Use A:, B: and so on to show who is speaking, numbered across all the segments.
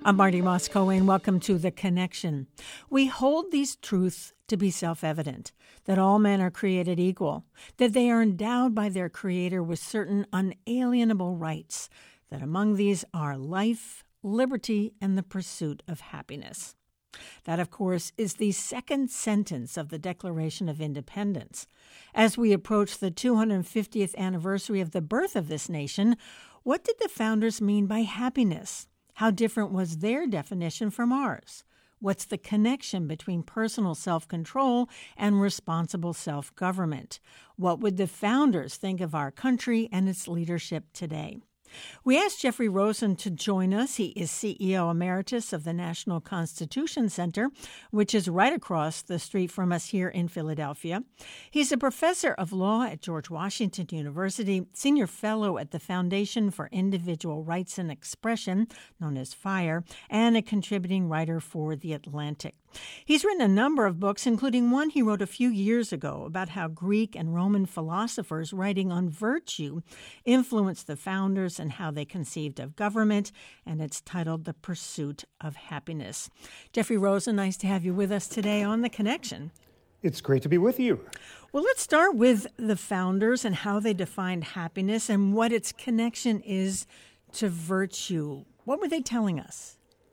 A: I'm Marty Moscoe, welcome to The Connection. We hold these truths to be self-evident, that all men are created equal, that they are endowed by their Creator with certain unalienable rights, that among these are life, liberty, and the pursuit of happiness. That, of course, is the second sentence of the Declaration of Independence. As we approach the 250th anniversary of the birth of this nation, what did the founders mean by happiness? How different was their definition from ours? What's the connection between personal self-control and responsible self-government? What would the founders think of our country and its leadership today? We asked Jeffrey Rosen to join us. He is CEO Emeritus of the National Constitution Center, which is right across the street from us here in Philadelphia. He's a professor of law at George Washington University, senior fellow at the Foundation for Individual Rights and Expression, known as FIRE, and a contributing writer for The Atlantic. He's written a number of books, including one he wrote a few years ago about how Greek and Roman philosophers writing on virtue influenced the founders and how they conceived of government, and it's titled The Pursuit of Happiness. Jeffrey Rosen, nice to have you with us today on The Connection.
B: It's great to be with you.
A: Well, let's start with the founders and how they defined happiness and what its connection is to virtue. What were they telling us?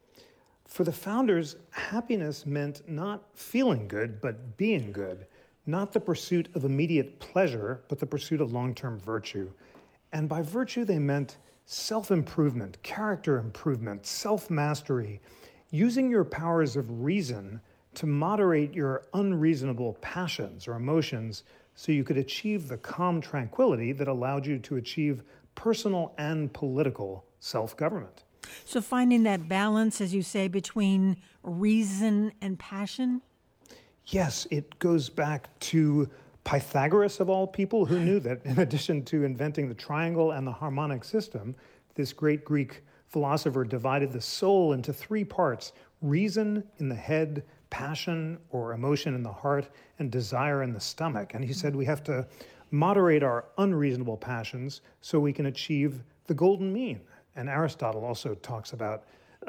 B: For the founders, happiness meant not feeling good, but being good. Not the pursuit of immediate pleasure, but the pursuit of long-term virtue. And by virtue, they meant self-improvement, character improvement, self-mastery, using your powers of reason to moderate your unreasonable passions or emotions so you could achieve the calm tranquility that allowed you to achieve personal and political self-government.
A: So finding that balance, as you say, between reason and passion?
B: Yes, it goes back to Pythagoras, of all people, who knew that in addition to inventing the triangle and the harmonic system, this great Greek philosopher divided the soul into three parts: reason in the head, passion or emotion in the heart, and desire in the stomach. And he said we have to moderate our unreasonable passions so we can achieve the golden mean. And Aristotle also talks about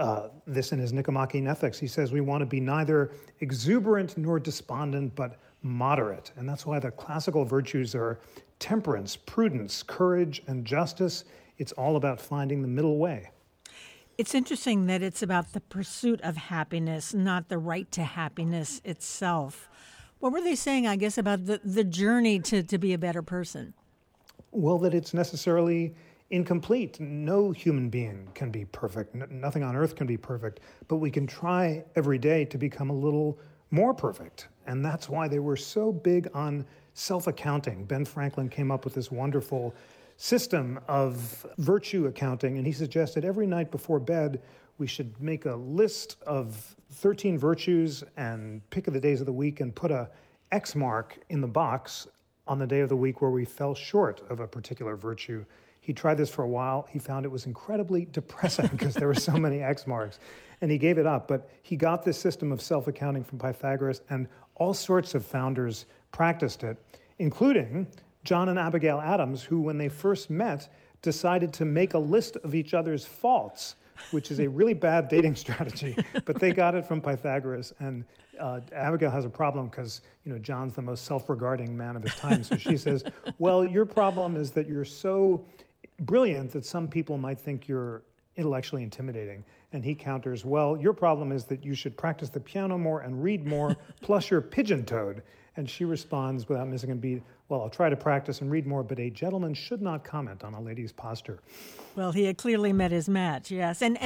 B: this in his Nicomachean Ethics. He says we want to be neither exuberant nor despondent, but moderate. And that's why the classical virtues are temperance, prudence, courage, and justice. It's all about finding the middle way.
A: It's interesting that it's about the pursuit of happiness, not the right to happiness itself. What were they saying, I guess, about the journey to be a better person?
B: Well, that it's necessarily incomplete. No human being can be perfect. Nothing on earth can be perfect. But we can try every day to become a little more perfect. And that's why they were so big on self-accounting. Ben Franklin came up with this wonderful system of virtue accounting, and he suggested every night before bed we should make a list of 13 virtues and pick the days of the week and put a X mark in the box on the day of the week where we fell short of a particular virtue. He tried this for a while. He found it was incredibly depressing because there were so many X marks, and he gave it up. But he got this system of self-accounting from Pythagoras, and all sorts of founders practiced it, including John and Abigail Adams, who, when they first met, decided to make a list of each other's faults, which is a really bad dating strategy. But they got it from Pythagoras, and Abigail has a problem because, John's the most self-regarding man of his time. So she says, well, your problem is that you're so brilliant that some people might think you're intellectually intimidating. And he counters, well, your problem is that you should practice the piano more and read more, plus you're pigeon-toed. And she responds without missing a beat, well, I'll try to practice and read more, but a gentleman should not comment on a lady's posture.
A: Well, he had clearly met his match, yes, and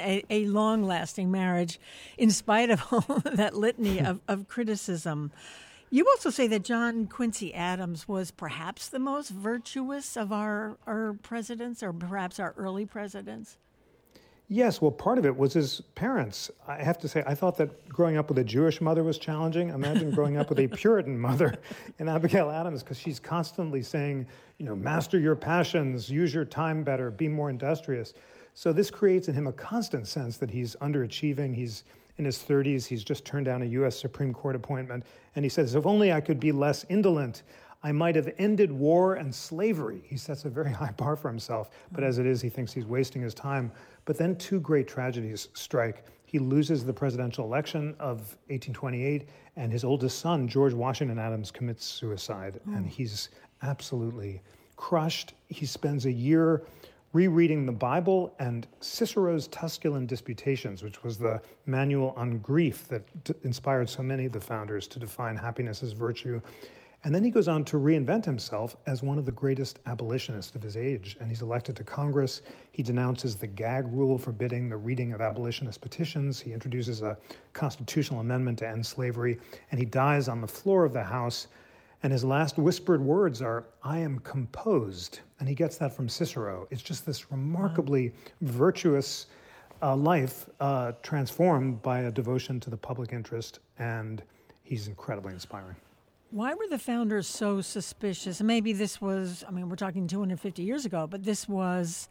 A: a long-lasting marriage in spite of all that litany of criticism. You also say that John Quincy Adams was perhaps the most virtuous of our presidents, or perhaps our early presidents.
B: Yes, well, part of it was his parents. I have to say, I thought that growing up with a Jewish mother was challenging. Imagine growing up with a Puritan mother in Abigail Adams, because she's constantly saying, master your passions, use your time better, be more industrious. So this creates in him a constant sense that he's underachieving. He's in his 30s. He's just turned down a U.S. Supreme Court appointment. And he says, if only I could be less indolent, I might have ended war and slavery. He sets a very high bar for himself, but as it is, he thinks he's wasting his time. But then two great tragedies strike. He loses the presidential election of 1828, and his oldest son, George Washington Adams, commits suicide, and he's absolutely crushed. He spends a year rereading the Bible and Cicero's Tusculan Disputations, which was the manual on grief that inspired so many of the founders to define happiness as virtue. And then he goes on to reinvent himself as one of the greatest abolitionists of his age. And he's elected to Congress. He denounces the gag rule forbidding the reading of abolitionist petitions. He introduces a constitutional amendment to end slavery. And he dies on the floor of the House. And his last whispered words are, "I am composed." And he gets that from Cicero. It's just this remarkably virtuous life transformed by a devotion to the public interest. And he's incredibly inspiring.
A: Why were the founders so suspicious? Maybe this was, we're talking 250 years ago, but this was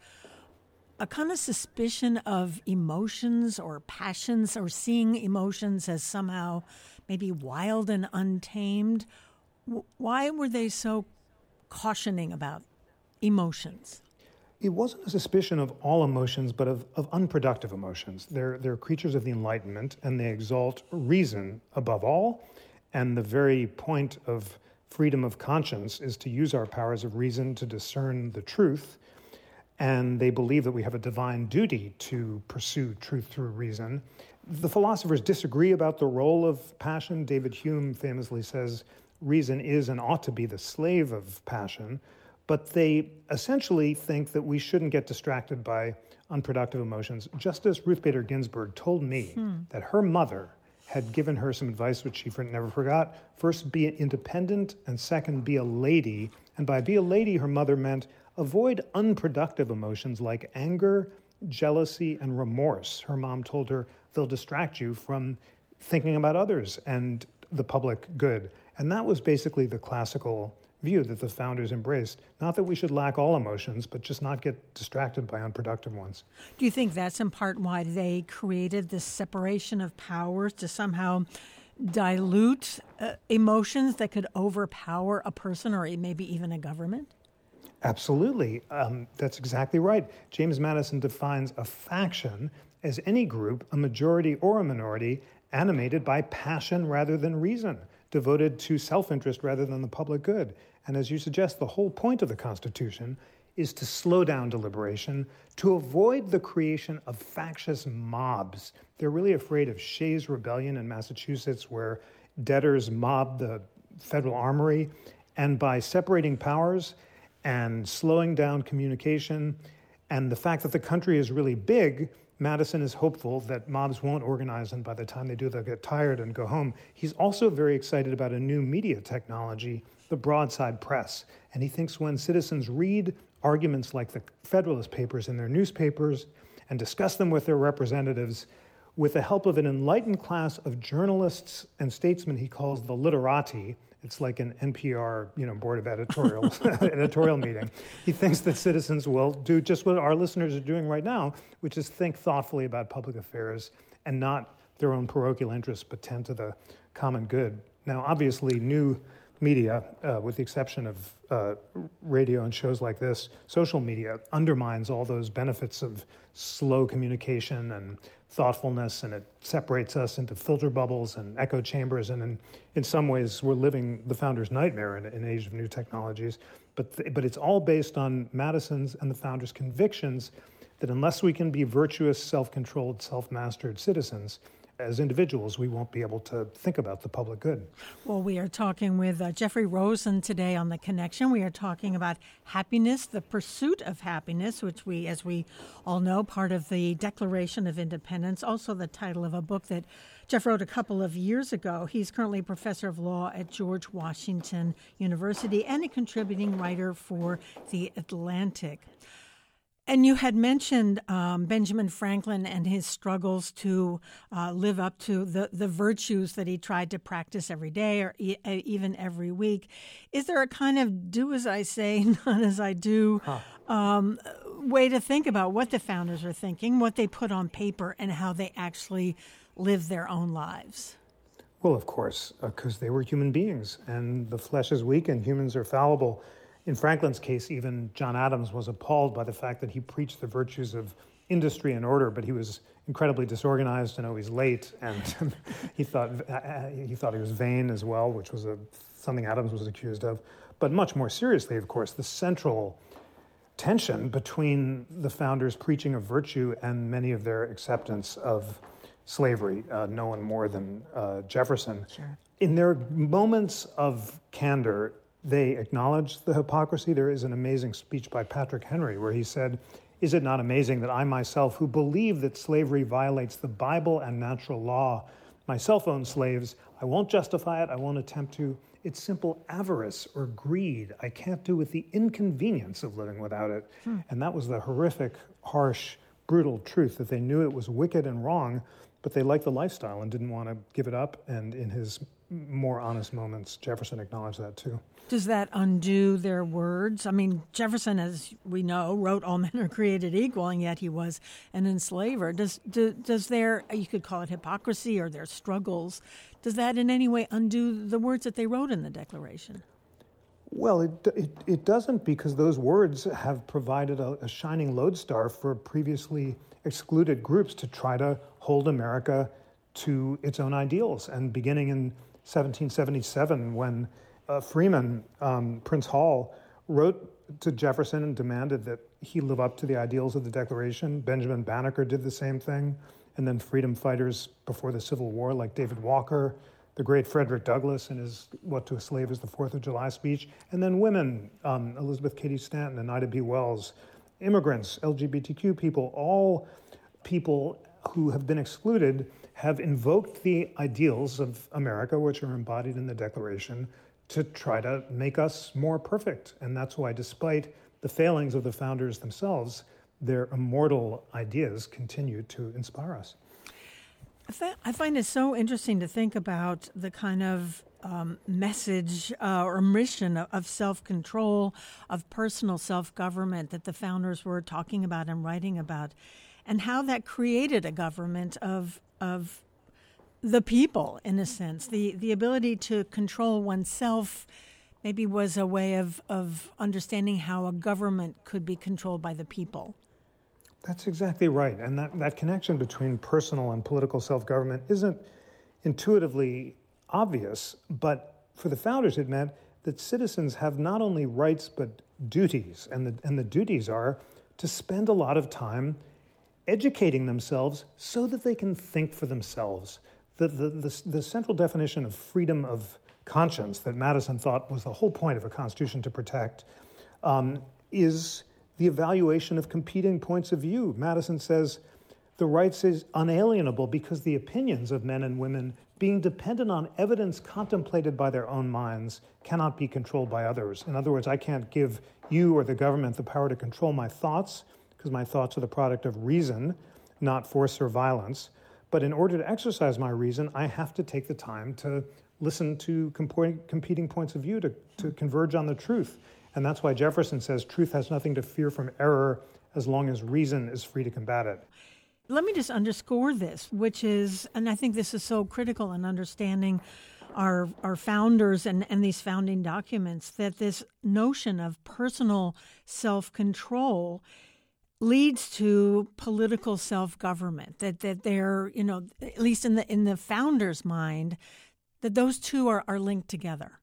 A: a kind of suspicion of emotions or passions, or seeing emotions as somehow maybe wild and untamed. Why were they so cautioning about emotions?
B: It wasn't a suspicion of all emotions, but of unproductive emotions. They're creatures of the Enlightenment, and they exalt reason above all. And the very point of freedom of conscience is to use our powers of reason to discern the truth. And they believe that we have a divine duty to pursue truth through reason. The philosophers disagree about the role of passion. David Hume famously says, reason is and ought to be the slave of passion. But they essentially think that we shouldn't get distracted by unproductive emotions. Justice Ruth Bader Ginsburg told me that her mother had given her some advice which she never forgot. First, be independent, and second, be a lady. And by be a lady, her mother meant avoid unproductive emotions like anger, jealousy, and remorse. Her mom told her they'll distract you from thinking about others and the public good. And that was basically the classical view that the founders embraced. Not that we should lack all emotions, but just not get distracted by unproductive ones.
A: Do you think that's in part why they created this separation of powers to somehow dilute emotions that could overpower a person or maybe even a government?
B: Absolutely. That's exactly right. James Madison defines a faction as any group, a majority or a minority, animated by passion rather than reason, devoted to self-interest rather than the public good. And as you suggest, the whole point of the Constitution is to slow down deliberation, to avoid the creation of factious mobs. They're really afraid of Shays' Rebellion in Massachusetts, where debtors mobbed the federal armory. And by separating powers and slowing down communication, and the fact that the country is really big, Madison is hopeful that mobs won't organize, and by the time they do, they'll get tired and go home. He's also very excited about a new media technology, the broadside press. And he thinks when citizens read arguments like the Federalist Papers in their newspapers and discuss them with their representatives, with the help of an enlightened class of journalists and statesmen he calls the literati, it's like an NPR, board of editorial meeting. He thinks that citizens will do just what our listeners are doing right now, which is think thoughtfully about public affairs and not their own parochial interests, but tend to the common good. Now, obviously, new media, with the exception of radio and shows like this, social media undermines all those benefits of slow communication and thoughtfulness, and it separates us into filter bubbles and echo chambers. And in some ways, we're living the founders' nightmare in an age of new technologies. But it's all based on Madison's and the founders' convictions that unless we can be virtuous, self-controlled, self-mastered citizens, as individuals, we won't be able to think about the public good.
A: Well, we are talking with Jeffrey Rosen today on The Connection. We are talking about happiness, the pursuit of happiness, which as we all know, part of the Declaration of Independence, also the title of a book that Jeff wrote a couple of years ago. He's currently a professor of law at George Washington University and a contributing writer for The Atlantic. And you had mentioned Benjamin Franklin and his struggles to live up to the virtues that he tried to practice every day or even every week. Is there a kind of do as I say, not as I do way to think about what the founders are thinking, what they put on paper, and how they actually live their own lives?
B: Well, of course, because they were human beings, and the flesh is weak and humans are fallible. In Franklin's case, even John Adams was appalled by the fact that he preached the virtues of industry and order, but he was incredibly disorganized and always late, and he thought he was vain as well, which was something Adams was accused of. But much more seriously, of course, the central tension between the founders' preaching of virtue and many of their acceptance of slavery, no one more than Jefferson.
A: Sure.
B: In their moments of candor, they acknowledge the hypocrisy. There is an amazing speech by Patrick Henry where he said, "Is it not amazing that I myself, who believe that slavery violates the Bible and natural law, myself own slaves, I won't justify it, I won't attempt to. It's simple avarice or greed. I can't do with the inconvenience of living without it." And that was the horrific, harsh, brutal truth, that they knew it was wicked and wrong, but they liked the lifestyle and didn't want to give it up. And in his more honest moments, Jefferson acknowledged that too.
A: Does that undo their words? I mean, Jefferson, as we know, wrote all men are created equal, and yet he was an enslaver. Does their, you could call it hypocrisy or their struggles, does that in any way undo the words that they wrote in the Declaration?
B: Well, it doesn't, because those words have provided a shining lodestar for previously excluded groups to try to hold America to its own ideals. And beginning in 1777, when Freeman, Prince Hall, wrote to Jefferson and demanded that he live up to the ideals of the Declaration. Benjamin Banneker did the same thing. And then freedom fighters before the Civil War, like David Walker, the great Frederick Douglass in his What to a Slave is the 4th of July speech. And then women, Elizabeth Cady Stanton and Ida B. Wells, immigrants, LGBTQ people, all people who have been excluded have invoked the ideals of America, which are embodied in the Declaration, to try to make us more perfect. And that's why, despite the failings of the founders themselves, their immortal ideas continue to inspire us.
A: I find it so interesting to think about the kind of message or mission of self-control, of personal self-government that the founders were talking about and writing about, and how that created a government of the people, in a sense. The ability to control oneself maybe was a way of understanding how a government could be controlled by the people.
B: That's exactly right. And that connection between personal and political self-government isn't intuitively obvious, but for the founders it meant that citizens have not only rights but duties, and the duties are to spend a lot of time educating themselves so that they can think for themselves. The central definition of freedom of conscience that Madison thought was the whole point of a constitution to protect is the evaluation of competing points of view. Madison says the rights is unalienable because the opinions of men and women, being dependent on evidence contemplated by their own minds, cannot be controlled by others. In other words, I can't give you or the government the power to control my thoughts, because my thoughts are the product of reason, not force or violence. But in order to exercise my reason, I have to take the time to listen to competing points of view to converge on the truth. And that's why Jefferson says truth has nothing to fear from error as long as reason is free to combat it.
A: Let me just underscore this, which is, and I think this is so critical in understanding our founders and these founding documents, that this notion of personal self-control leads to political self-government, that they're, at least in the founder's mind, that those two are linked together.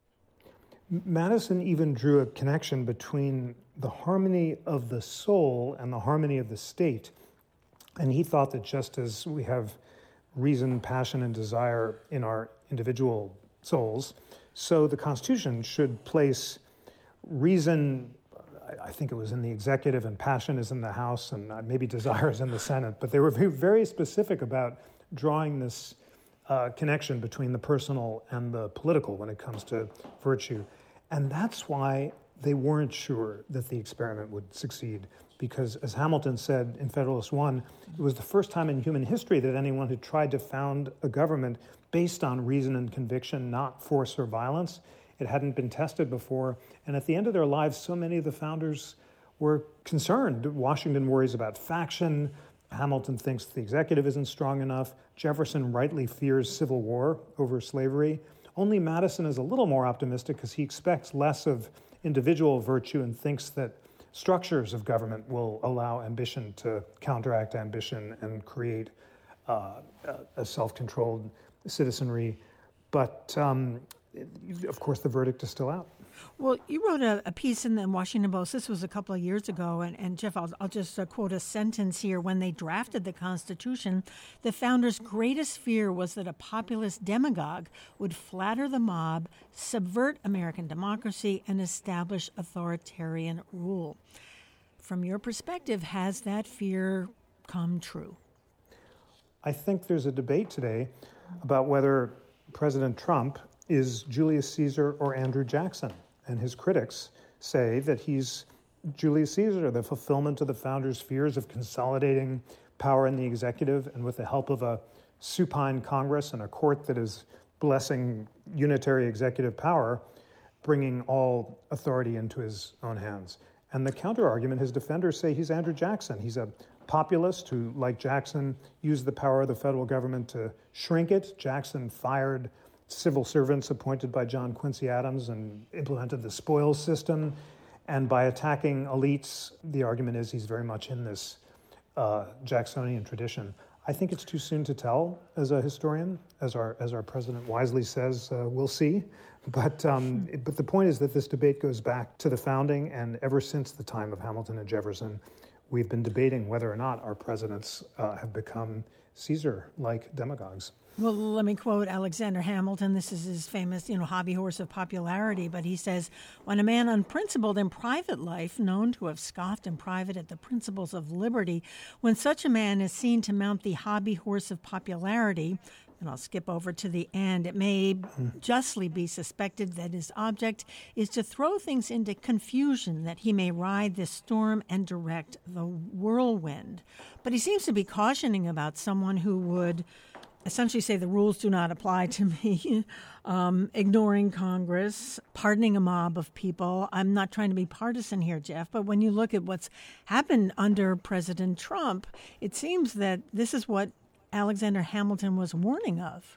B: Madison even drew a connection between the harmony of the soul and the harmony of the state. And he thought that just as we have reason, passion, and desire in our individual souls, so the Constitution should place reason, I think it was in the executive, and passion is in the House, and maybe desire is in the Senate. But they were very specific about drawing this connection between the personal and the political when it comes to virtue. And that's why they weren't sure that the experiment would succeed, because as Hamilton said in Federalist I, it was the first time in human history that anyone had tried to found a government based on reason and conviction, not force or violence. It hadn't been tested before. And at the end of their lives, so many of the founders were concerned. Washington worries about faction. Hamilton thinks the executive isn't strong enough. Jefferson rightly fears civil war over slavery. Only Madison is a little more optimistic because he expects less of individual virtue and thinks that structures of government will allow ambition to counteract ambition and create a self-controlled citizenry. But, of course, the verdict is still out.
A: Well, you wrote a piece in the Washington Post. This was a couple of years ago. And Jeff, I'll just quote a sentence here. When they drafted the Constitution, the founders' greatest fear was that a populist demagogue would flatter the mob, subvert American democracy, and establish authoritarian rule. From your perspective, has that fear come true?
B: I think there's a debate today about whether President Trump is Julius Caesar or Andrew Jackson. And his critics say that he's Julius Caesar, the fulfillment of the founders' fears of consolidating power in the executive, and with the help of a supine Congress and a court that is blessing unitary executive power, bringing all authority into his own hands. And the counter-argument, his defenders say he's Andrew Jackson. He's a populist who, like Jackson, used the power of the federal government to shrink it. Jackson fired civil servants appointed by John Quincy Adams and implemented the spoils system. And by attacking elites, the argument is he's very much in this Jacksonian tradition. I think it's too soon to tell as a historian, as our president wisely says, we'll see. But the point is that this debate goes back to the founding, and ever since the time of Hamilton and Jefferson, we've been debating whether or not our presidents have become Caesar-like demagogues.
A: Well, let me quote Alexander Hamilton. This is his famous, hobby horse of popularity. But he says, when a man unprincipled in private life, known to have scoffed in private at the principles of liberty, when such a man is seen to mount the hobby horse of popularity, and I'll skip over to the end, it may justly be suspected that his object is to throw things into confusion, that he may ride the storm and direct the whirlwind. But he seems to be cautioning about someone who would essentially say the rules do not apply to me, ignoring Congress, pardoning a mob of people. I'm not trying to be partisan here, Jeff, but when you look at what's happened under President Trump, it seems that this is what Alexander Hamilton was warning of.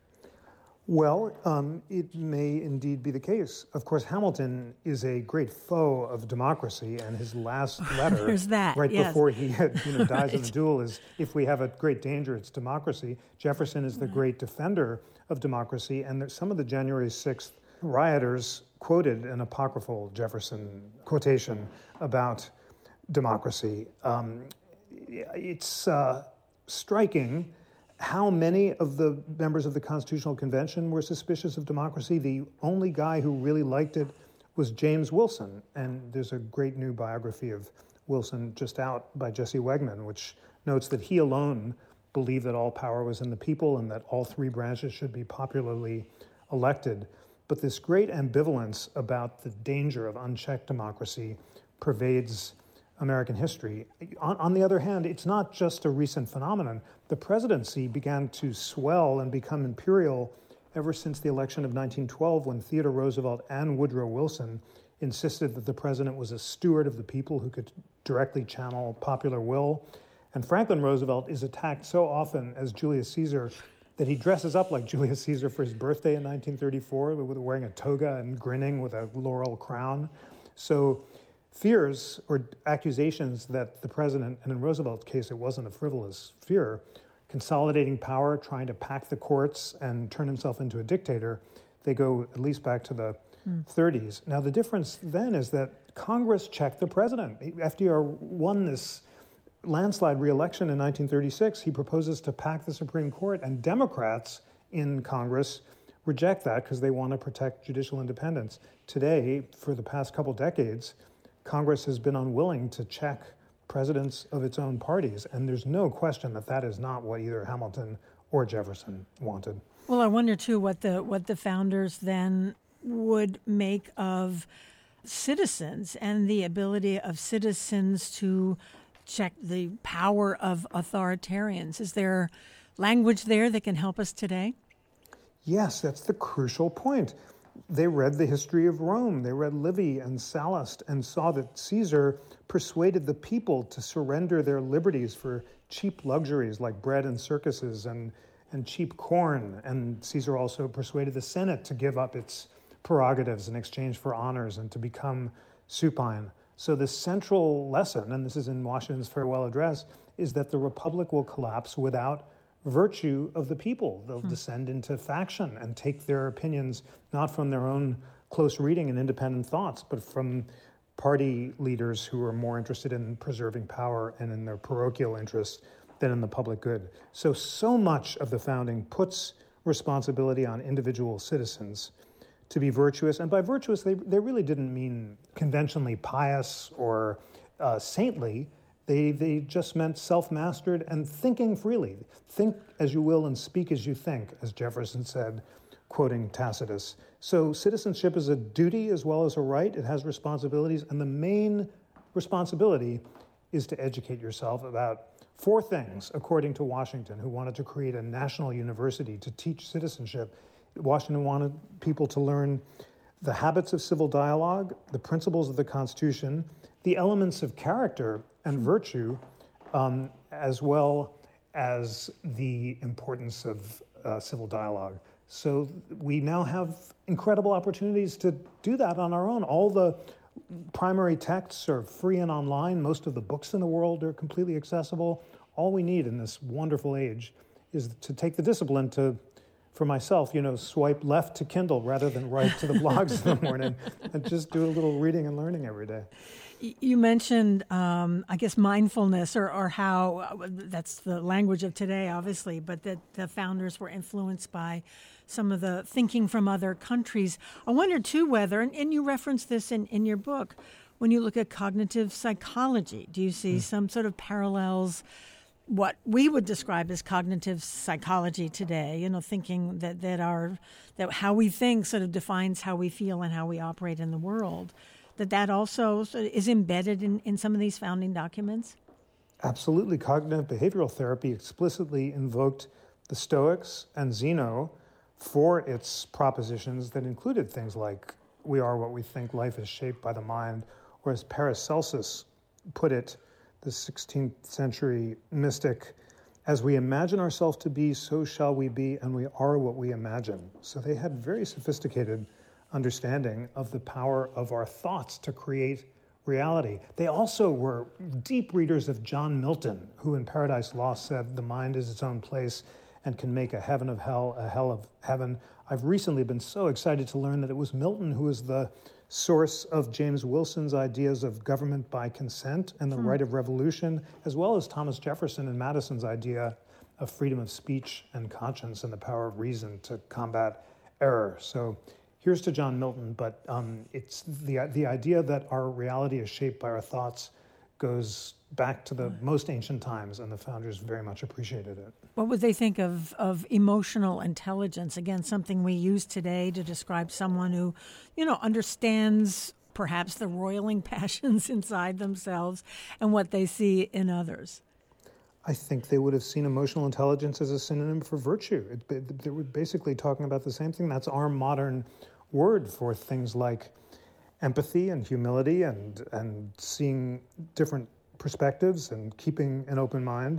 B: Well, it may indeed be the case. Of course, Hamilton is a great foe of democracy, and his last letter, before he dies
A: right.
B: in a duel, is, if we have a great danger, it's democracy. Jefferson is the great defender of democracy, and some of the January 6th rioters quoted an apocryphal Jefferson quotation about democracy. It's striking how many of the members of the Constitutional Convention were suspicious of democracy. The only guy who really liked it was James Wilson. And there's a great new biography of Wilson just out by Jesse Wegman, which notes that he alone believed that all power was in the people and that all three branches should be popularly elected. But this great ambivalence about the danger of unchecked democracy pervades American history. On the other hand, it's not just a recent phenomenon. The presidency began to swell and become imperial ever since the election of 1912, when Theodore Roosevelt and Woodrow Wilson insisted that the president was a steward of the people who could directly channel popular will. And Franklin Roosevelt is attacked so often as Julius Caesar that he dresses up like Julius Caesar for his birthday in 1934, wearing a toga and grinning with a laurel crown. So fears or accusations that the president, and in Roosevelt's case, it wasn't a frivolous fear, consolidating power, trying to pack the courts and turn himself into a dictator, they go at least back to the 30s. Now, the difference then is that Congress checked the president. FDR won this landslide re-election in 1936. He proposes to pack the Supreme Court, and Democrats in Congress reject that because they want to protect judicial independence. Today, for the past couple decades, Congress has been unwilling to check presidents of its own parties, and there's no question that that is not what either Hamilton or Jefferson wanted.
A: Well, I wonder, too, what the founders then would make of citizens and the ability of citizens to check the power of authoritarians. Is there language there that can help us today?
B: Yes, that's the crucial point. They read the history of Rome. They read Livy and Sallust and saw that Caesar persuaded the people to surrender their liberties for cheap luxuries like bread and circuses and cheap corn. And Caesar also persuaded the Senate to give up its prerogatives in exchange for honors and to become supine. So the central lesson, and this is in Washington's farewell address, is that the republic will collapse without virtue of the people. They'll descend into faction and take their opinions not from their own close reading and independent thoughts, but from party leaders who are more interested in preserving power and in their parochial interests than in the public good. So much of the founding puts responsibility on individual citizens to be virtuous. And by virtuous, they really didn't mean conventionally pious or saintly. They just meant self-mastered and thinking freely. Think as you will and speak as you think, as Jefferson said, quoting Tacitus. So citizenship is a duty as well as a right. It has responsibilities, and the main responsibility is to educate yourself about 4 things, according to Washington, who wanted to create a national university to teach citizenship. Washington wanted people to learn the habits of civil dialogue, the principles of the Constitution, the elements of character and virtue, as well as the importance of civil dialogue. So we now have incredible opportunities to do that on our own. All the primary texts are free and online. Most of the books in the world are completely accessible. All we need in this wonderful age is to take the discipline to, for myself, swipe left to Kindle rather than right to the blogs in the morning, and just do a little reading and learning every day.
A: You mentioned, I guess, mindfulness or how that's the language of today, obviously, but that the founders were influenced by some of the thinking from other countries. I wonder, too, whether, and you reference this in your book, when you look at cognitive psychology, do you see some sort of parallels, what we would describe as cognitive psychology today, thinking that how we think sort of defines how we feel and how we operate in the world, that also is embedded in some of these founding documents?
B: Absolutely. Cognitive behavioral therapy explicitly invoked the Stoics and Zeno for its propositions that included things like we are what we think, life is shaped by the mind, or as Paracelsus put it, the 16th century mystic, as we imagine ourselves to be, so shall we be, and we are what we imagine. So they had very sophisticated understanding of the power of our thoughts to create reality. They also were deep readers of John Milton, who in Paradise Lost said the mind is its own place and can make a heaven of hell, a hell of heaven. I've recently been so excited to learn that it was Milton who was the source of James Wilson's ideas of government by consent and the right of revolution, as well as Thomas Jefferson and Madison's idea of freedom of speech and conscience and the power of reason to combat error. So here's to John Milton, but it's the idea that our reality is shaped by our thoughts goes back to the most ancient times, and the founders very much appreciated it.
A: What would they think of emotional intelligence? Again, something we use today to describe someone who, understands perhaps the roiling passions inside themselves and what they see in others.
B: I think they would have seen emotional intelligence as a synonym for virtue. They were basically talking about the same thing. That's our modern word for things like empathy and humility and seeing different perspectives and keeping an open mind,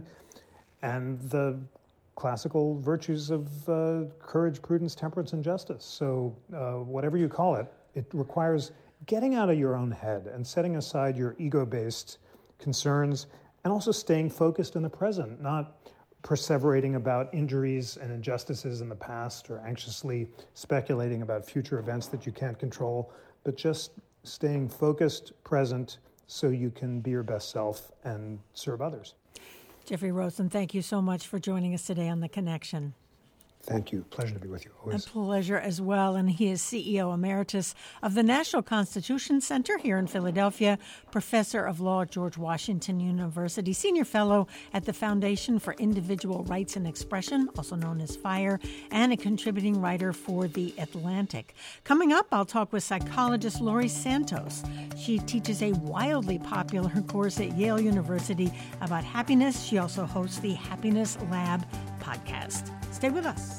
B: and the classical virtues of courage, prudence, temperance, and justice. So whatever you call it, it requires getting out of your own head and setting aside your ego-based concerns and also staying focused in the present, not perseverating about injuries and injustices in the past or anxiously speculating about future events that you can't control, but just staying focused, present, so you can be your best self and serve others.
A: Jeffrey Rosen, thank you so much for joining us today on The Connection.
B: Thank you. Pleasure to be with you always.
A: A pleasure as well. And he is CEO Emeritus of the National Constitution Center here in Philadelphia, Professor of Law at George Washington University, Senior Fellow at the Foundation for Individual Rights and Expression, also known as FIRE, and a contributing writer for The Atlantic. Coming up, I'll talk with psychologist Laurie Santos. She teaches a wildly popular course at Yale University about happiness. She also hosts the Happiness Lab podcast. Stay with us.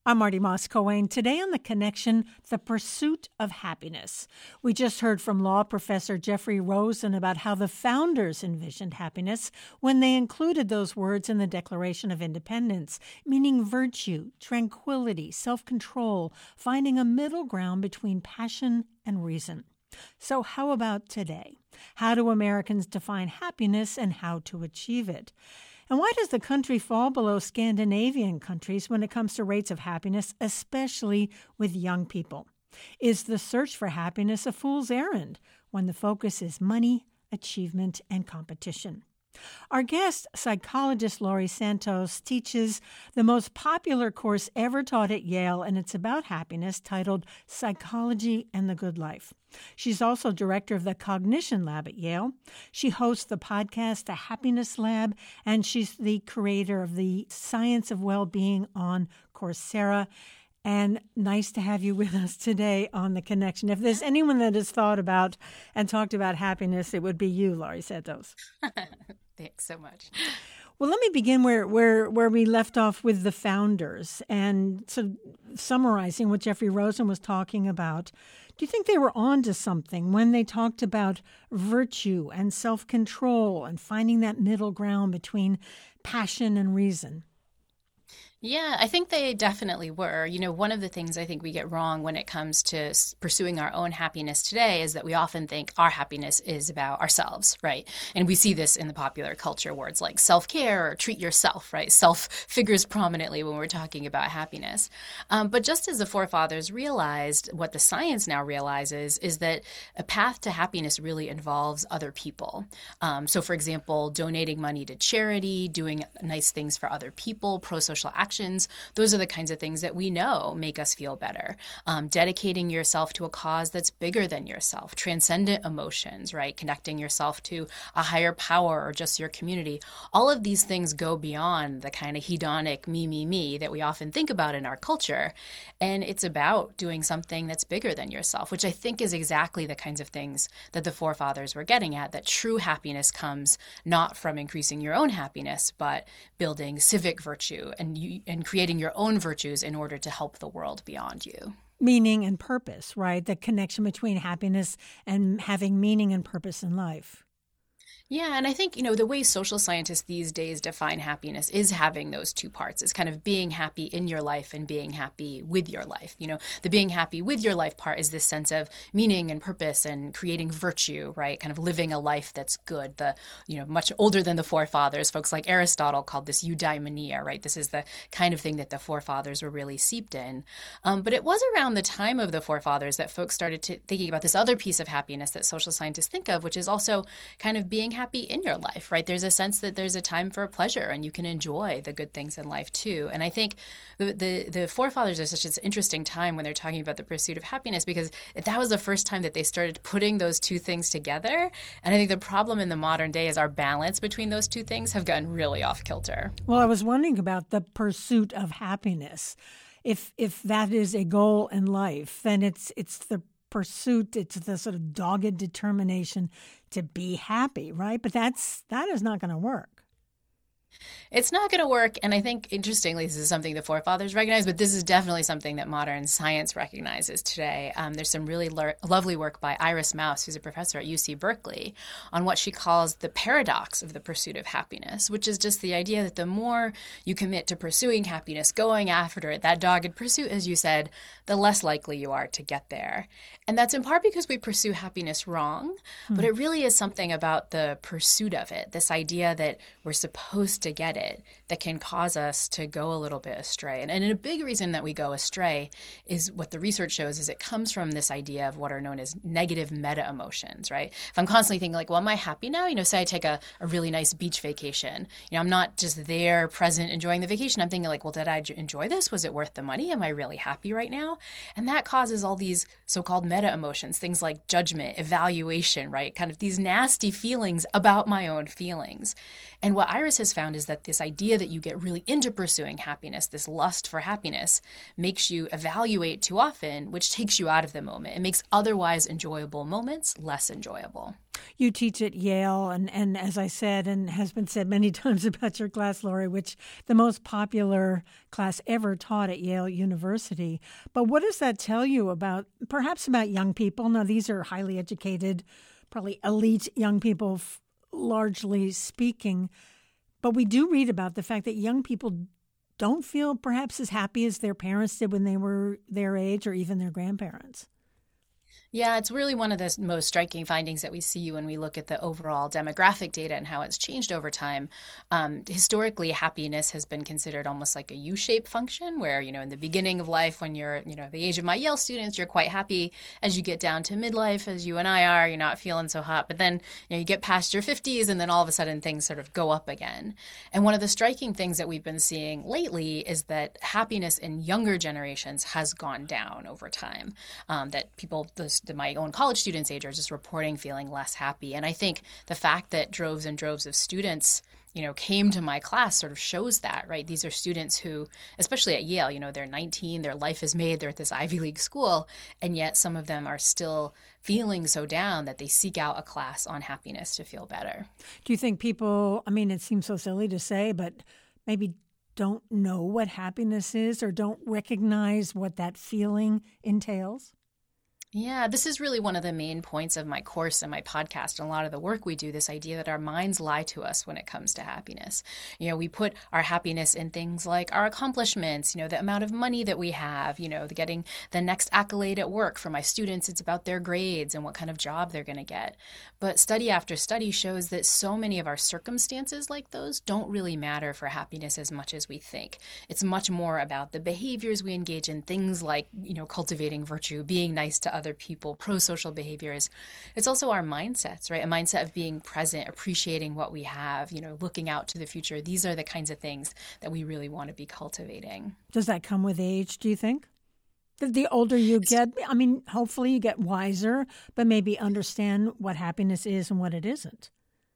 A: I'm Marty Moss-Coane. Today on The Connection, the pursuit of happiness. We just heard from law professor Jeffrey Rosen about how the founders envisioned happiness when they included those words in the Declaration of Independence, meaning virtue, tranquility, self-control, finding a middle ground between passion and reason. So how about today? How do Americans define happiness and how to achieve it? And why does the country fall below Scandinavian countries when it comes to rates of happiness, especially with young people? Is the search for happiness a fool's errand when the focus is money, achievement, and competition? Our guest, psychologist Laurie Santos, teaches the most popular course ever taught at Yale, and it's about happiness, titled Psychology and the Good Life. She's also director of the Cognition Lab at Yale. She hosts the podcast, The Happiness Lab, and she's the creator of the Science of Well-Being on Coursera. And nice to have you with us today on The Connection. If there's anyone that has thought about and talked about happiness, it would be you, Laurie Santos.
C: Thanks so much.
A: Well, let me begin where we left off with the founders and sort of summarizing what Jeffrey Rosen was talking about. Do you think they were on to something when they talked about virtue and self-control and finding that middle ground between passion and reason?
C: Yeah, I think they definitely were. You know, one of the things I think we get wrong when it comes to pursuing our own happiness today is that we often think our happiness is about ourselves, right? And we see this in the popular culture words like self-care or treat yourself, right? Self figures prominently when we're talking about happiness. But just as the forefathers realized, what the science now realizes is that a path to happiness really involves other people. So, for example, donating money to charity, doing nice things for other people, pro-social actions, those are the kinds of things that we know make us feel better. Dedicating yourself to a cause that's bigger than yourself, transcendent emotions, right? Connecting yourself to a higher power or just your community. All of these things go beyond the kind of hedonic me that we often think about in our culture. And it's about doing something that's bigger than yourself, which I think is exactly the kinds of things that the forefathers were getting at, that true happiness comes not from increasing your own happiness, but building civic virtue and creating your own virtues in order to help the world beyond you.
A: Meaning and purpose, right? The connection between happiness and having meaning and purpose in life.
C: Yeah, and I think, you know, the way social scientists these days define happiness is having those two parts. It's kind of being happy in your life and being happy with your life. You know, the being happy with your life part is this sense of meaning and purpose and creating virtue, right? Kind of living a life that's good. Much older than the forefathers, folks like Aristotle called this eudaimonia, right? This is the kind of thing that the forefathers were really seeped in. But it was around the time of the forefathers that folks started thinking about this other piece of happiness that social scientists think of, which is also kind of being happy in your life, right? There's a sense that there's a time for pleasure and you can enjoy the good things in life too. And I think the forefathers are such an interesting time when they're talking about the pursuit of happiness, because that was the first time that they started putting those two things together. And I think the problem in the modern day is our balance between those two things have gotten really off kilter.
A: Well, I was wondering about the pursuit of happiness. If that is a goal in life, then it's the pursuit, it's the sort of dogged determination to be happy, right? But that is not going to work.
C: It's not going to work. And I think, interestingly, this is something the forefathers recognized, but this is definitely something that modern science recognizes today. There's some really lovely work by Iris Maus, who's a professor at UC Berkeley, on what she calls the paradox of the pursuit of happiness, which is just the idea that the more you commit to pursuing happiness, going after it, that dogged pursuit, as you said, the less likely you are to get there. And that's in part because we pursue happiness wrong, but it really is something about the pursuit of it, this idea that we're supposed to get it, that can cause us to go a little bit astray. And a big reason that we go astray is what the research shows is it comes from this idea of what are known as negative meta emotions, right? If I'm constantly thinking like, well, am I happy now? You know, say I take a really nice beach vacation. You know, I'm not just there present enjoying the vacation. I'm thinking like, well, did I enjoy this? Was it worth the money? Am I really happy right now? And that causes all these so-called meta emotions, things like judgment, evaluation, right? Kind of these nasty feelings about my own feelings. And what Iris has found is that This idea that you get really into pursuing happiness, this lust for happiness, makes you evaluate too often, which takes you out of the moment. It makes otherwise enjoyable moments less enjoyable.
A: You teach at Yale, and as I said, and has been said many times about your class, Lori, which the most popular class ever taught at Yale University. But what does that tell you about, perhaps about young people? Now, these are highly educated, probably elite young people, largely speaking. But we do read about the fact that young people don't feel perhaps as happy as their parents did when they were their age or even their grandparents.
C: Yeah, it's really one of the most striking findings that we see when we look at the overall demographic data and how it's changed over time. Historically, happiness has been considered almost like a U-shaped function where, in the beginning of life, when you're, the age of my Yale students, you're quite happy. As you get down to midlife, as you and I are, you're not feeling so hot. But then, you get past your 50s and then all of a sudden things sort of go up again. And one of the striking things that we've been seeing lately is that happiness in younger generations has gone down over time. That people, my own college students' age, are just reporting feeling less happy. And I think the fact that droves and droves of students, came to my class sort of shows that, right? These are students who, especially at Yale, they're 19, their life is made, they're at this Ivy League school, and yet some of them are still feeling so down that they seek out a class on happiness to feel better.
A: Do you think people, it seems so silly to say, but maybe don't know what happiness is or don't recognize what that feeling entails?
C: Yeah, this is really one of the main points of my course and my podcast and a lot of the work we do, this idea that our minds lie to us when it comes to happiness. We put our happiness in things like our accomplishments, the amount of money that we have, getting the next accolade at work. For my students, it's about their grades and what kind of job they're going to get. But study after study shows that so many of our circumstances like those don't really matter for happiness as much as we think. It's much more about the behaviors we engage in, things like, cultivating virtue, being nice to other people, pro-social behaviors. It's also our mindsets, right? A mindset of being present, appreciating what we have, looking out to the future. These are the kinds of things that we really want to be cultivating.
A: Does that come with age, do you think? The older you get, hopefully you get wiser, but maybe understand what happiness is and what it isn't.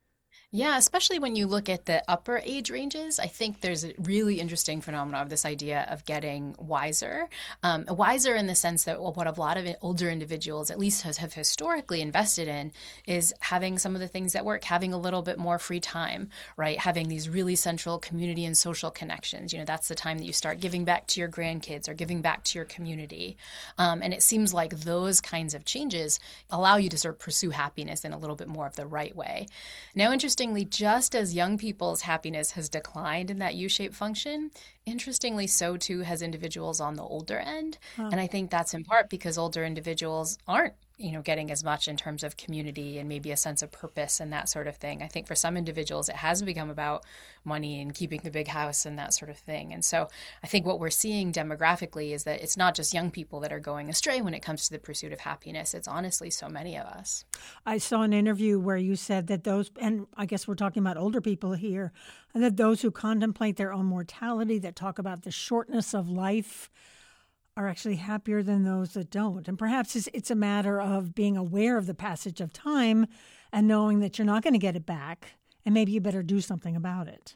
C: Yeah, especially when you look at the upper age ranges, I think there's a really interesting phenomenon of this idea of getting wiser. Wiser in the sense that what a lot of older individuals at least have historically invested in is having some of the things that work, having a little bit more free time, right? Having these really central community and social connections. That's the time that you start giving back to your grandkids or giving back to your community. And it seems like those kinds of changes allow you to sort of pursue happiness in a little bit more of the right way. Now, interestingly, just as young people's happiness has declined in that U-shaped function, interestingly, so too has individuals on the older end. And I think that's in part because older individuals aren't, getting as much in terms of community and maybe a sense of purpose and that sort of thing. I think for some individuals, it has become about money and keeping the big house and that sort of thing. And so I think what we're seeing demographically is that it's not just young people that are going astray when it comes to the pursuit of happiness. It's honestly so many of us.
A: I saw an interview where you said that those, and I guess we're talking about older people here, and that those who contemplate their own mortality, that talk about the shortness of life, are actually happier than those that don't. And perhaps it's a matter of being aware of the passage of time and knowing that you're not going to get it back, and maybe you better do something about it.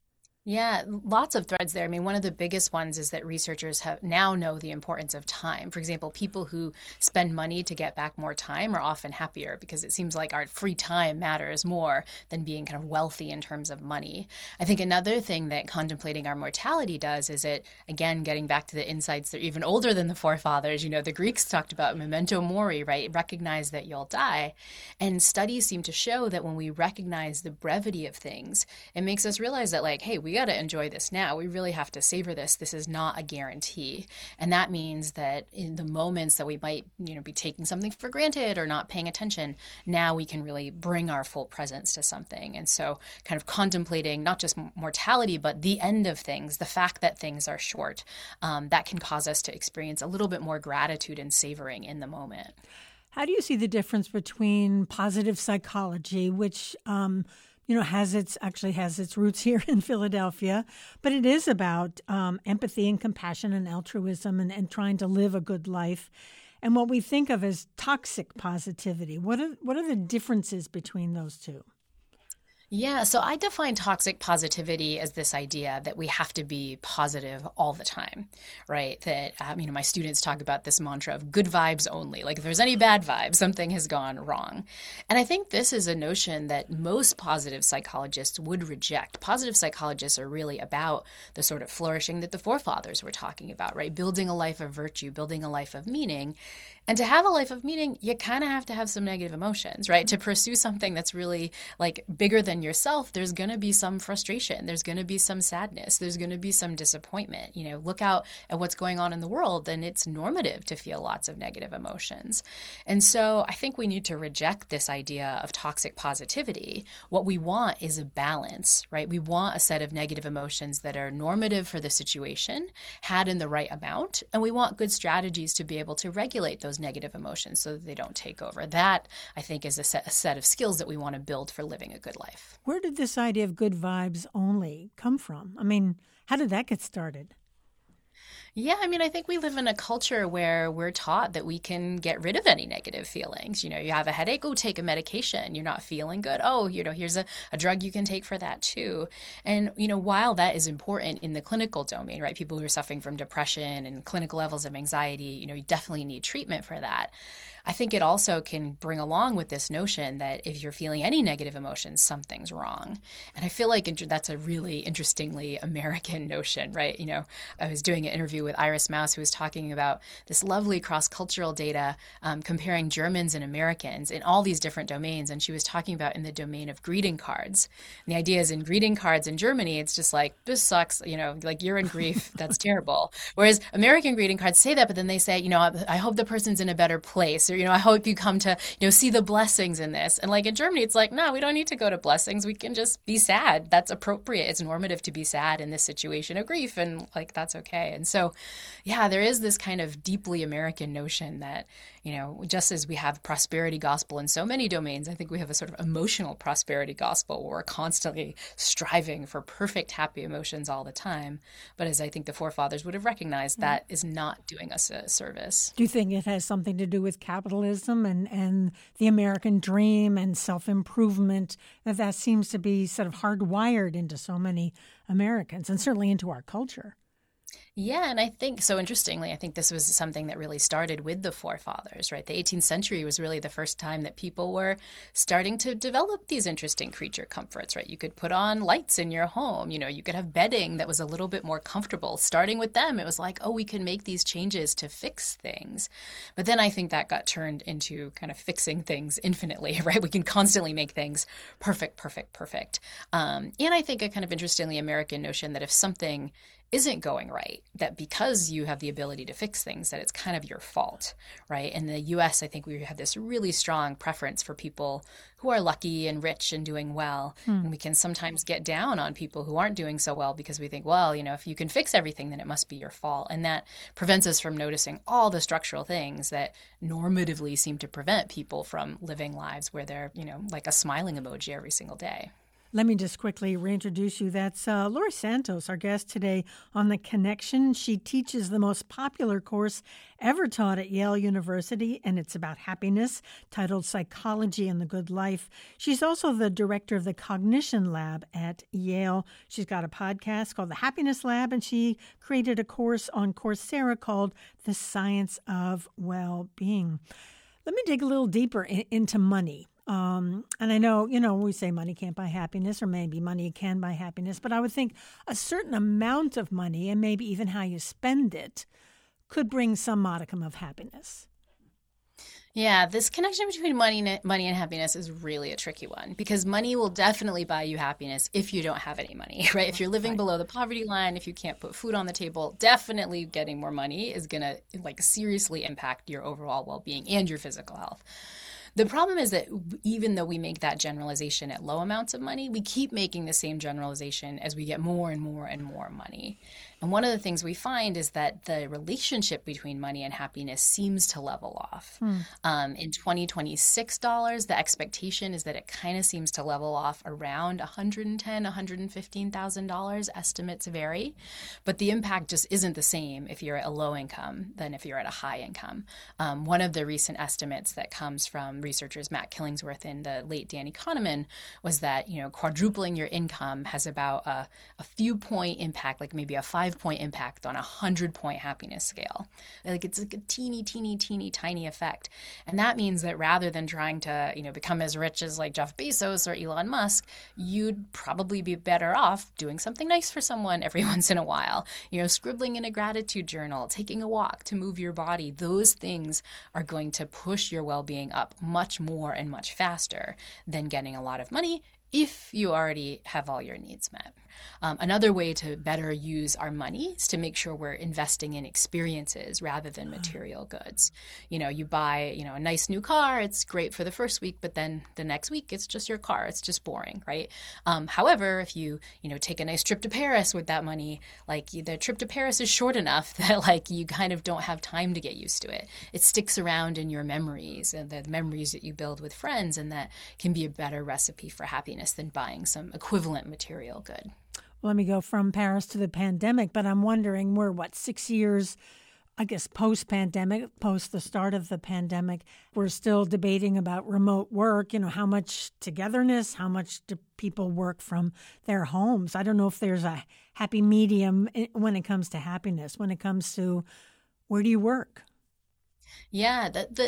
C: Yeah, lots of threads there. One of the biggest ones is that researchers now know the importance of time. For example, people who spend money to get back more time are often happier because it seems like our free time matters more than being kind of wealthy in terms of money. I think another thing that contemplating our mortality does is it, again, getting back to the insights that are even older than the forefathers, the Greeks talked about memento mori, right? Recognize that you'll die. And studies seem to show that when we recognize the brevity of things, it makes us realize that hey, we got to enjoy this now. We really have to savor this. This is not a guarantee. And that means that in the moments that we might, be taking something for granted or not paying attention, now we can really bring our full presence to something. And so kind of contemplating not just mortality, but the end of things, the fact that things are short, that can cause us to experience a little bit more gratitude and savoring in the moment.
A: How do you see the difference between positive psychology, which has its roots here in Philadelphia, but it is about empathy and compassion and altruism and trying to live a good life, and what we think of as toxic positivity? What are the differences between those two?
C: Yeah, so I define toxic positivity as this idea that we have to be positive all the time, right? That, my students talk about this mantra of good vibes only. Like if there's any bad vibes, something has gone wrong. And I think this is a notion that most positive psychologists would reject. Positive psychologists are really about the sort of flourishing that the forefathers were talking about, right? Building a life of virtue, building a life of meaning. And to have a life of meaning, you kind of have to have some negative emotions, right? To pursue something that's really like bigger than yourself, there's going to be some frustration. There's going to be some sadness. There's going to be some disappointment. Look out at what's going on in the world, and it's normative to feel lots of negative emotions. And so I think we need to reject this idea of toxic positivity. What we want is a balance, right? We want a set of negative emotions that are normative for the situation, had in the right amount, and we want good strategies to be able to regulate those negative emotions so that they don't take over. That, I think, is a set of skills that we want to build for living a good life.
A: Where did this idea of good vibes only come from? I mean, how did that get started?
C: Yeah, I think we live in a culture where we're taught that we can get rid of any negative feelings. You have a headache, go take a medication. You're not feeling good. Oh, here's a drug you can take for that too. And, while that is important in the clinical domain, right? People who are suffering from depression and clinical levels of anxiety, you definitely need treatment for that. I think it also can bring along with this notion that if you're feeling any negative emotions, something's wrong. And I feel like that's a really interestingly American notion, right? I was doing an interview with Iris Maus, who was talking about this lovely cross-cultural data comparing Germans and Americans in all these different domains. And she was talking about in the domain of greeting cards. And the idea is in greeting cards in Germany, it's just like, this sucks, like you're in grief, that's terrible. Whereas American greeting cards say that, but then they say, I hope the person's in a better place. Or, I hope you come to, see the blessings in this. And like in Germany, it's like, no, we don't need to go to blessings. We can just be sad. That's appropriate. It's normative to be sad in this situation of grief. And like, that's okay. And so, yeah, there is this kind of deeply American notion that, just as we have prosperity gospel in so many domains, I think we have a sort of emotional prosperity gospel where we're constantly striving for perfect, happy emotions all the time. But as I think the forefathers would have recognized, that is not doing us a service.
A: Do you think it has something to do with capitalism and the American dream and self-improvement, that seems to be sort of hardwired into so many Americans and certainly into our culture?
C: Yeah, and I think, so interestingly, I think this was something that really started with the forefathers, right? The 18th century was really the first time that people were starting to develop these interesting creature comforts, right? You could put on lights in your home, you could have bedding that was a little bit more comfortable. Starting with them, it was like, oh, we can make these changes to fix things. But then I think that got turned into kind of fixing things infinitely, right? We can constantly make things perfect, perfect, perfect. And I think a kind of interestingly American notion that if something isn't going right, that because you have the ability to fix things, that it's kind of your fault, right? In the US, I think we have this really strong preference for people who are lucky and rich and doing well. And we can sometimes get down on people who aren't doing so well because we think, well, if you can fix everything, then it must be your fault. And that prevents us from noticing all the structural things that normatively seem to prevent people from living lives where they're, like a smiling emoji every single day.
A: Let me just quickly reintroduce you. That's Laurie Santos, our guest today on The Connection. She teaches the most popular course ever taught at Yale University, and it's about happiness, titled Psychology and the Good Life. She's also the director of the Cognition Lab at Yale. She's got a podcast called The Happiness Lab, and she created a course on Coursera called The Science of Well-Being. Let me dig a little deeper into money. And I know, we say money can't buy happiness, or maybe money can buy happiness, but I would think a certain amount of money, and maybe even how you spend it, could bring some modicum of happiness.
C: Yeah, this connection between money and happiness is really a tricky one, because money will definitely buy you happiness if you don't have any money, right? If you're living below the poverty line, if you can't put food on the table, definitely getting more money is going to seriously impact your overall well-being and your physical health. The problem is that even though we make that generalization at low amounts of money, we keep making the same generalization as we get more and more and more money. And one of the things we find is that the relationship between money and happiness seems to level off. In 2026 dollars, the expectation is that it kind of seems to level off around $110,000, $115,000. Estimates vary, but the impact just isn't the same if you're at a low income than if you're at a high income. One of the recent estimates that comes from researchers, Matt Killingsworth and the late Danny Kahneman, was that, quadrupling your income has about a few point impact, like maybe a 5-point impact on a 100-point happiness scale. Like it's like a teeny, teeny, teeny, tiny effect. And that means that rather than trying to, become as rich as like Jeff Bezos or Elon Musk, you'd probably be better off doing something nice for someone every once in a while, scribbling in a gratitude journal, taking a walk to move your body. Those things are going to push your well-being up much more and much faster than getting a lot of money if you already have all your needs met. Another way to better use our money is to make sure we're investing in experiences rather than material goods. You buy, a nice new car, it's great for the first week, but then the next week it's just your car. It's just boring, right? However, if you, take a nice trip to Paris with that money, like the trip to Paris is short enough that like you kind of don't have time to get used to it. It sticks around in your memories and the memories that you build with friends, and that can be a better recipe for happiness than buying some equivalent material good.
A: Let me go from Paris to the pandemic, but I'm wondering, we're 6 years, I guess, post-pandemic, post the start of the pandemic. We're still debating about remote work, how much togetherness, how much do people work from their homes? I don't know if there's a happy medium when it comes to happiness, when it comes to where do you work?
C: Yeah,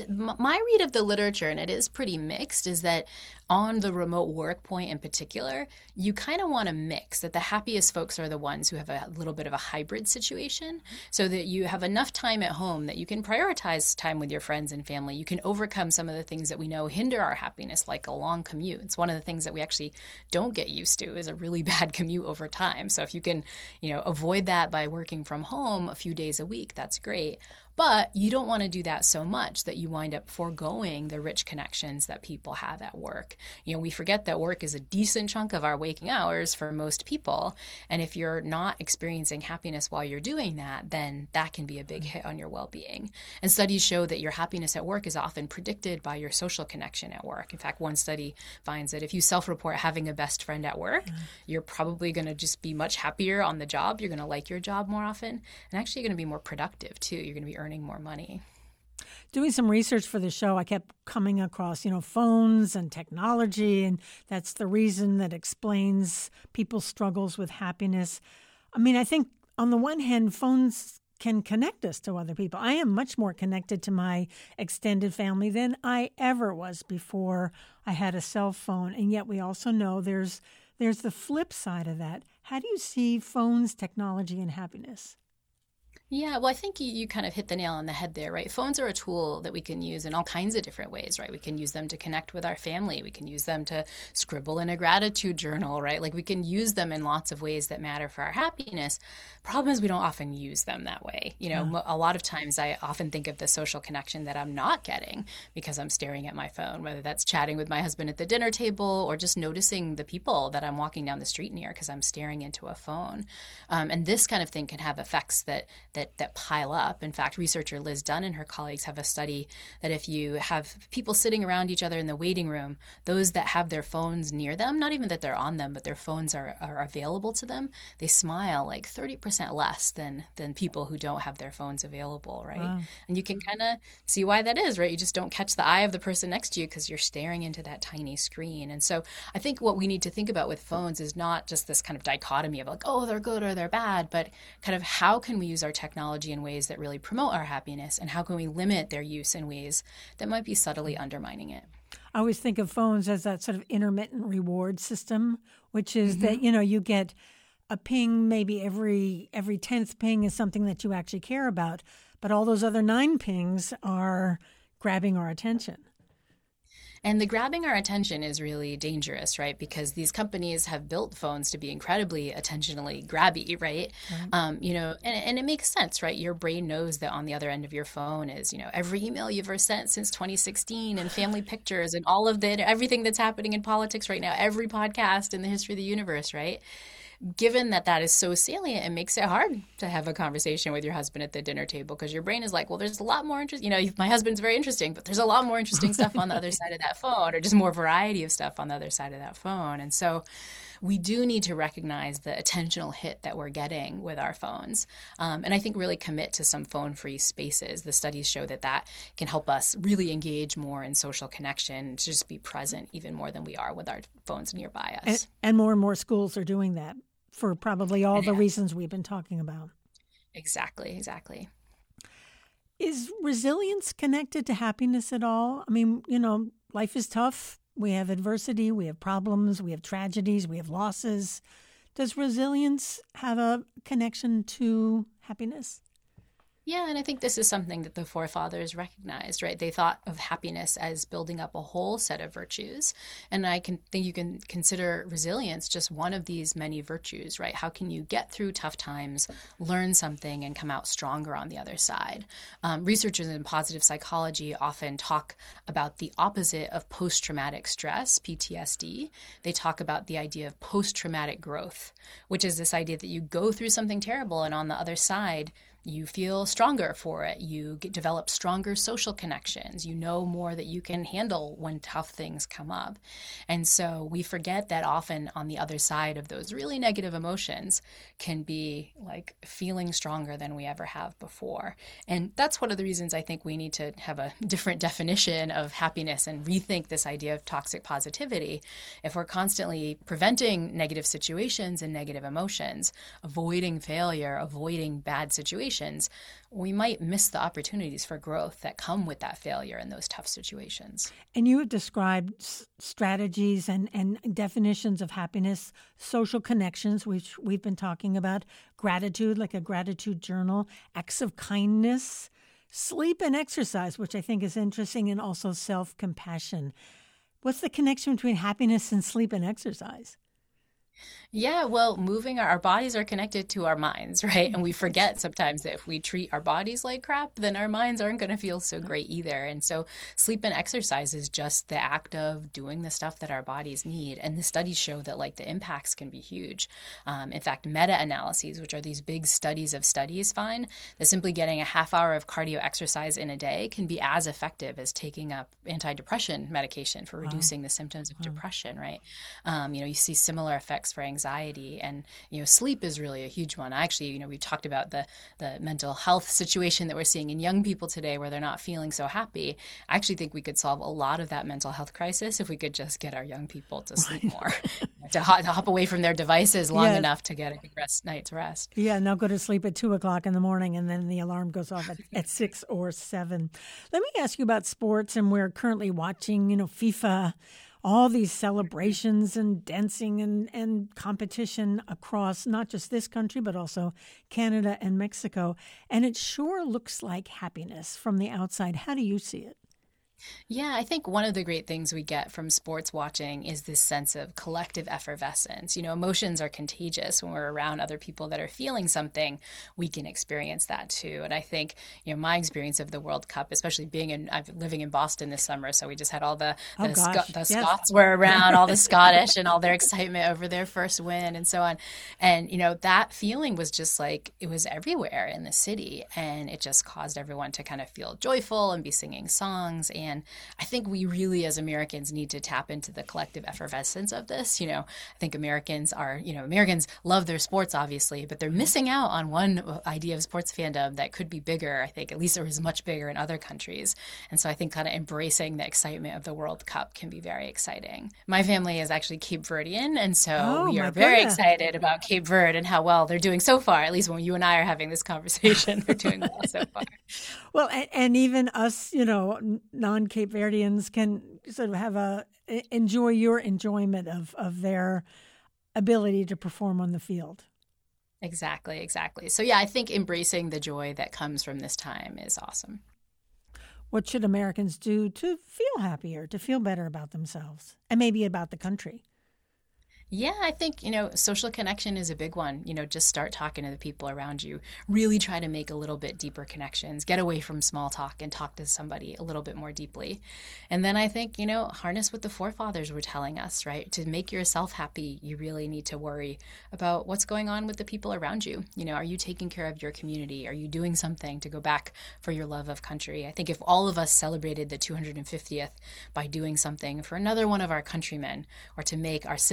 C: my read of the literature, and it is pretty mixed, is that on the remote work point in particular, you kind of want to mix, that the happiest folks are the ones who have a little bit of a hybrid situation, so that you have enough time at home that you can prioritize time with your friends and family. You can overcome some of the things that we know hinder our happiness, like a long commute. It's one of the things that we actually don't get used to, is a really bad commute over time. So if you can, avoid that by working from home a few days a week, that's great. But you don't want to do that so much that you wind up foregoing the rich connections that people have at work. We forget that work is a decent chunk of our waking hours for most people. And if you're not experiencing happiness while you're doing that, then that can be a big hit on your well-being. And studies show that your happiness at work is often predicted by your social connection at work. In fact, one study finds that if you self-report having a best friend at work, you're probably going to just be much happier on the job. You're going to like your job more often. And actually, you're going to be more productive, too. You're going to be earning more money.
A: Doing some research for the show, I kept coming across, phones and technology, and that's the reason that explains people's struggles with happiness. I mean, I think on the one hand, phones can connect us to other people. I am much more connected to my extended family than I ever was before I had a cell phone. And yet we also know there's the flip side of that. How do you see phones, technology, and happiness?
C: Yeah, well, I think you kind of hit the nail on the head there, right? Phones are a tool that we can use in all kinds of different ways, right? We can use them to connect with our family. We can use them to scribble in a gratitude journal, right? Like we can use them in lots of ways that matter for our happiness. Problem is we don't often use them that way. A lot of times I often think of the social connection that I'm not getting because I'm staring at my phone, whether that's chatting with my husband at the dinner table or just noticing the people that I'm walking down the street near because I'm staring into a phone. And this kind of thing can have effects that pile up. In fact, researcher Liz Dunn and her colleagues have a study that if you have people sitting around each other in the waiting room, those that have their phones near them, not even that they're on them, but their phones are available to them, they smile like 30% less than people who don't have their phones available, right? Wow. And you can kind of see why that is, right? You just don't catch the eye of the person next to you because you're staring into that tiny screen. And so I think what we need to think about with phones is not just this kind of dichotomy of like, oh, they're good or they're bad, but kind of how can we use our technology in ways that really promote our happiness, and how can we limit their use in ways that might be subtly undermining it?
A: I always think of phones as that sort of intermittent reward system, which is that, you get a ping, maybe every 10th ping is something that you actually care about, but all those other 9 pings are grabbing our attention.
C: And the grabbing our attention is really dangerous, right? Because these companies have built phones to be incredibly attentionally grabby, right? And it makes sense, right? Your brain knows that on the other end of your phone is, every email you've ever sent since 2016 and family pictures and all of everything that's happening in politics right now, every podcast in the history of the universe, right? Given that is so salient, it makes it hard to have a conversation with your husband at the dinner table because your brain is like, well, there's a lot more interesting. My husband's very interesting, but there's a lot more interesting stuff on the other side of that phone, or just more variety of stuff on the other side of that phone. And so we do need to recognize the attentional hit that we're getting with our phones. And I think really commit to some phone-free spaces. The studies show that that can help us really engage more in social connection, to just be present even more than we are with our phones nearby us.
A: And more schools are doing that for probably all the reasons we've been talking about.
C: Exactly.
A: Is resilience connected to happiness at all? I mean, life is tough. We have adversity, we have problems, we have tragedies, we have losses. Does resilience have a connection to happiness?
C: Yeah, and I think this is something that the forefathers recognized, right? They thought of happiness as building up a whole set of virtues. And I think you can consider resilience just one of these many virtues, right? How can you get through tough times, learn something, and come out stronger on the other side? Researchers in positive psychology often talk about the opposite of post-traumatic stress, PTSD. They talk about the idea of post-traumatic growth, which is this idea that you go through something terrible and on the other side, you feel stronger for it. You develop stronger social connections. You know more that you can handle when tough things come up. And so we forget that often on the other side of those really negative emotions can be like feeling stronger than we ever have before. And that's one of the reasons I think we need to have a different definition of happiness and rethink this idea of toxic positivity. If we're constantly preventing negative situations and negative emotions, avoiding failure, avoiding bad situations, we might miss the opportunities for growth that come with that failure in those tough situations.
A: And you have described strategies and definitions of happiness, social connections, which we've been talking about, gratitude, like a gratitude journal, acts of kindness, sleep and exercise, which I think is interesting, and also self-compassion. What's the connection between happiness and sleep and exercise?
C: Yeah, well, moving our bodies are connected to our minds, right? And we forget sometimes that if we treat our bodies like crap, then our minds aren't going to feel so great either. And so sleep and exercise is just the act of doing the stuff that our bodies need. And the studies show that like the impacts can be huge. In fact, meta-analyses, which are these big studies of studies, find that simply getting a half hour of cardio exercise in a day can be as effective as taking up antidepressant medication for reducing the symptoms of depression, right? You see similar effects for anxiety, and sleep is really a huge one. Actually, we talked about the mental health situation that we're seeing in young people today where they're not feeling so happy. I actually think we could solve a lot of that mental health crisis if we could just get our young people to sleep more, to hop away from their devices long enough to get a good night's rest.
A: Yeah, and they'll go to sleep at 2:00 in the morning, and then the alarm goes off at 6 or 7. Let me ask you about sports, and we're currently watching, FIFA, all these celebrations and dancing and competition across not just this country, but also Canada and Mexico. And it sure looks like happiness from the outside. How do you see it?
C: Yeah, I think one of the great things we get from sports watching is this sense of collective effervescence. Emotions are contagious. When we're around other people that are feeling something, we can experience that too. And I think, my experience of the World Cup, especially I'm living in Boston this summer, so we just had all the Scots were around, all the Scottish and all their excitement over their first win and so on. And, that feeling was just like, it was everywhere in the city. And it just caused everyone to kind of feel joyful and be singing songs. And I think we really, as Americans, need to tap into the collective effervescence of this. I think Americans love their sports, obviously, but they're missing out on one idea of sports fandom that could be bigger. I think at least it was much bigger in other countries. And so I think kind of embracing the excitement of the World Cup can be very exciting. My family is actually Cape Verdean, and so we are very excited about Cape Verde and how well they're doing so far. At least when you and I are having this conversation, they're doing well so far.
A: Well, and even us, non-Cape Verdeans can sort of enjoy your enjoyment of their ability to perform on the field.
C: Exactly. So yeah, I think embracing the joy that comes from this time is awesome.
A: What should Americans do to feel happier, to feel better about themselves, and maybe about the country?
C: Yeah, I think, social connection is a big one. Just start talking to the people around you. Really try to make a little bit deeper connections. Get away from small talk and talk to somebody a little bit more deeply. And then I think, harness what the forefathers were telling us, right? To make yourself happy, you really need to worry about what's going on with the people around you. Are you taking care of your community? Are you doing something to go back for your love of country? I think if all of us celebrated the 250th by doing something for another one of our countrymen, or to make our civic life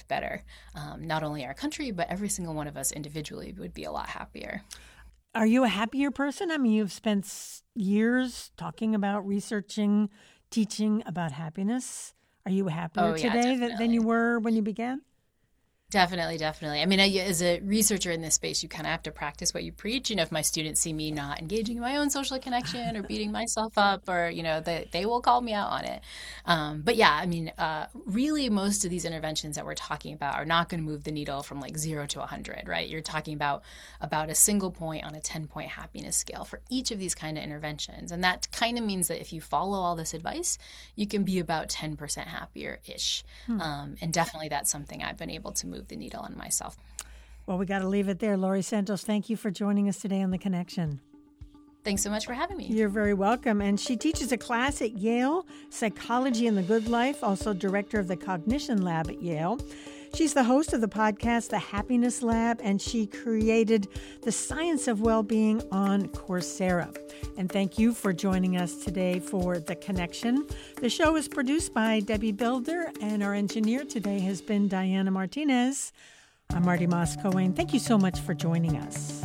C: life better. Not only our country, but every single one of us individually would be a lot happier.
A: Are you a happier person? I mean, you've spent years talking about researching, teaching about happiness. Are you happier today than you were when you began?
C: Definitely. I mean, as a researcher in this space, you kind of have to practice what you preach. If my students see me not engaging in my own social connection or beating myself up, or, they will call me out on it. But yeah, I mean, really most of these interventions that we're talking about are not going to move the needle from like 0 to 100, right? You're talking about a single point on a 10-point happiness scale for each of these kind of interventions. And that kind of means that if you follow all this advice, you can be about 10% happier-ish. And definitely that's something I've been able to move the needle on myself.
A: Well, we got to leave it there. Laurie Santos, thank you for joining us today on The Connection.
C: Thanks so much for having me.
A: You're very welcome. And she teaches a class at Yale, Psychology and the Good Life, also director of the Cognition Lab at Yale. She's the host of the podcast, The Happiness Lab, and she created The Science of Wellbeing on Coursera. And thank you for joining us today for The Connection. The show is produced by Debbie Builder, and our engineer today has been Diana Martinez. I'm Marty Moss-Cohen. Thank you so much for joining us.